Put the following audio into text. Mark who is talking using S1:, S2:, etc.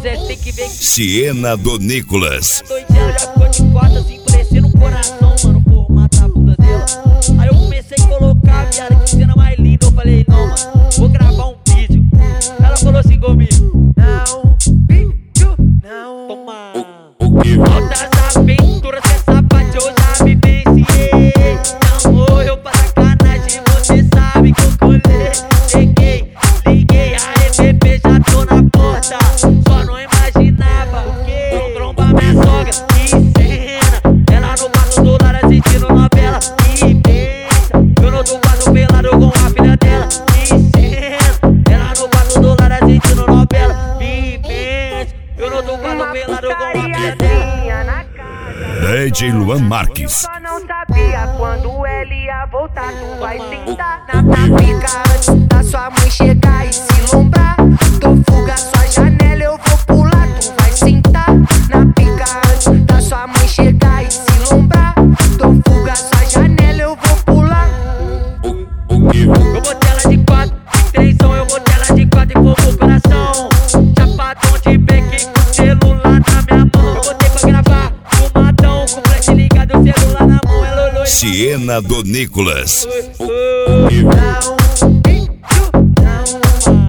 S1: Zé, tem que ver que
S2: Siena do Nicolas.
S1: noite ela já ficou de quatro, assim, parecendo um coração, mano, por matar a bunda dela. Aí eu comecei a colocar, viado, que cena mais linda. Eu falei, não, mano, vou gravar um vídeo. Ela falou assim comigo: não, vídeo, não. Toma. Altas aventuras, essa parte eu já me vivenciei. Não morreu pra sacanagem, você sabe que eu colei. Cheguei, liguei, a EPP já tô na porta. Só não imaginava o que vou trombar minha sogra. Que cena, ela no quarto do lar assistindo novela. Que pensa, eu no outro quarto pelado com a filha dela. Que cena, ela no quarto do lar assistindo novela. Que pensa, eu no outro quarto pelado com a filha dela.
S2: DJ Luan Marques.
S3: Só não sabia quando ela ia voltar. Tu vai sentar na pica antes da sua mãe chegar e se lombrar. Tô fuga sua janela, eu vou pular. Tu vai sentar na pica antes da sua mãe chegar e se lombrar. Tô fuga sua janela, eu vou pular.
S1: Eu botei ela de quatro, de trêsão, eu botei ela de quatro e fogo o coração. Chapadão de beck com celular na minha mão. Eu botei pra gravar, fumadão, com flash ligado, celular na mão. Ela olhou e
S2: Siena do Nicolas.
S1: não, não, não.